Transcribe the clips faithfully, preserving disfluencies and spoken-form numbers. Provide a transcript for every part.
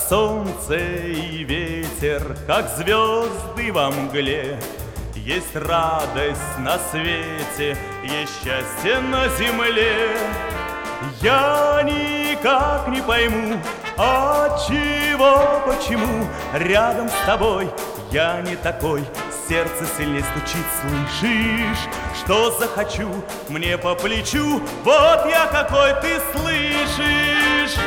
солнце и ветер, как звезды во мгле. Есть радость на свете, есть счастье на земле. Я никак не пойму, отчего, почему рядом с тобой я не такой. Сердце сильнее стучит, слышишь, что захочу, мне по плечу. Вот я какой, ты слышишь.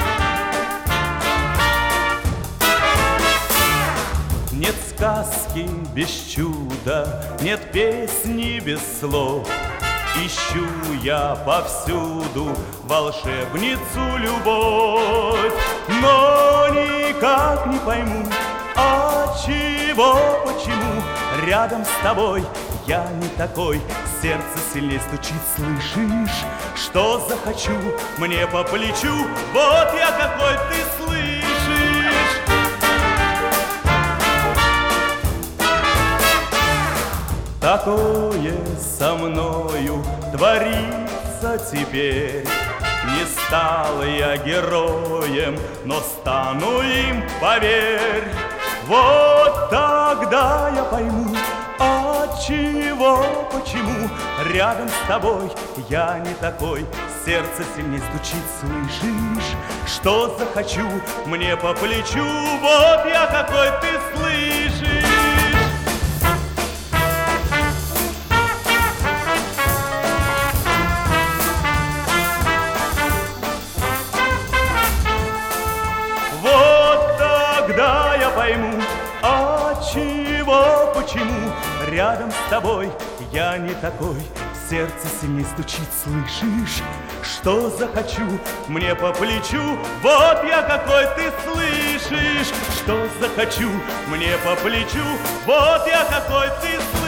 Нет сказки без чуда, нет песни без слов. Ищу я повсюду волшебницу любовь, но никак не пойму, отчего, почему рядом с тобой я не такой. Сердце сильнее стучит, слышишь, что захочу, мне по плечу. Вот я какой, ты слышишь. Такое со мною творится теперь. Не стал я героем, но стану им, поверь. Вот тогда я пойму, отчего, почему рядом с тобой я не такой. Сердце сильнее стучит, слышишь, что захочу, мне по плечу. Вот я какой, ты слышишь. Тогда я пойму, отчего, почему рядом с тобой я не такой. Сердце сильнее стучит, слышишь, что захочу, мне по плечу. Вот я какой, ты слышишь, что захочу, мне по плечу. Вот я какой, ты слышишь.